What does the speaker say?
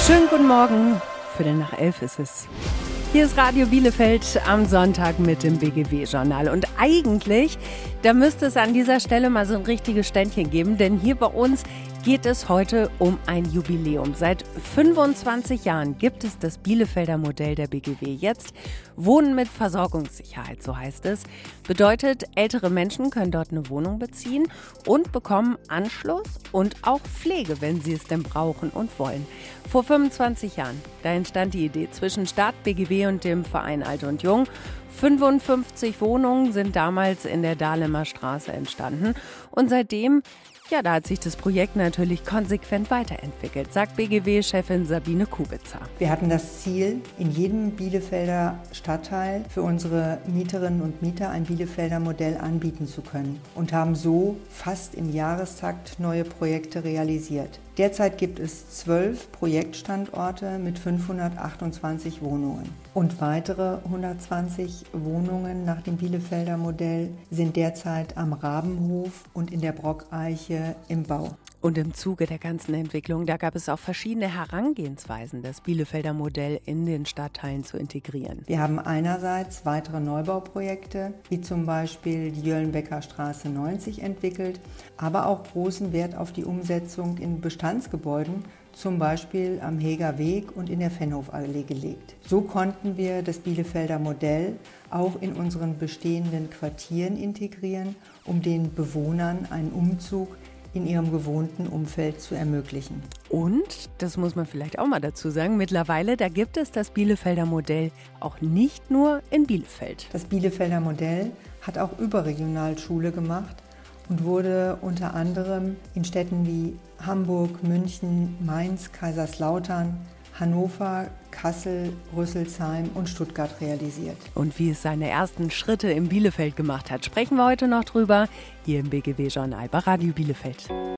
Schönen guten Morgen, 10:45 ist es. Hier ist Radio Bielefeld am Sonntag mit dem BGW-Journal. Und eigentlich, da müsste es an dieser Stelle mal so ein richtiges Ständchen geben, denn hier bei uns geht es heute um ein Jubiläum. Seit 25 Jahren gibt es das Bielefelder Modell der BGW. Jetzt Wohnen mit Versorgungssicherheit, so heißt es. Bedeutet, ältere Menschen können dort eine Wohnung beziehen und bekommen Anschluss und auch Pflege, wenn sie es denn brauchen und wollen. Vor 25 Jahren, da entstand die Idee zwischen Stadt, BGW und dem Verein Alt und Jung. 55 Wohnungen sind damals in der Dahlemer Straße entstanden. Und seitdem, ja, da hat sich das Projekt natürlich konsequent weiterentwickelt, sagt BGW-Chefin Sabine Kubitzer. Wir hatten das Ziel, in jedem Bielefelder Stadtteil für unsere Mieterinnen und Mieter ein Bielefelder Modell anbieten zu können und haben so fast im Jahrestakt neue Projekte realisiert. Derzeit gibt es 12 Projektstandorte mit 528 Wohnungen. Und weitere 120 Wohnungen nach dem Bielefelder Modell sind derzeit am Rabenhof und in der Brockeiche im Bau. Und im Zuge der ganzen Entwicklung, da gab es auch verschiedene Herangehensweisen, das Bielefelder Modell in den Stadtteilen zu integrieren. Wir haben einerseits weitere Neubauprojekte, wie zum Beispiel die Jöllenbecker Straße 90 entwickelt, aber auch großen Wert auf die Umsetzung in Bestandsgebäuden, zum Beispiel am Heger Weg und in der Fennhofallee gelegt. So konnten wir das Bielefelder Modell auch in unseren bestehenden Quartieren integrieren, um den Bewohnern einen Umzug in ihrem gewohnten Umfeld zu ermöglichen. Und, das muss man vielleicht auch mal dazu sagen, mittlerweile, da gibt es das Bielefelder Modell auch nicht nur in Bielefeld. Das Bielefelder Modell hat auch überregional Schule gemacht und wurde unter anderem in Städten wie Hamburg, München, Mainz, Kaiserslautern, Hannover, Kassel, Rüsselsheim und Stuttgart realisiert. Und wie es seine ersten Schritte in Bielefeld gemacht hat, sprechen wir heute noch drüber, hier im BGW-Journal bei Radio Bielefeld.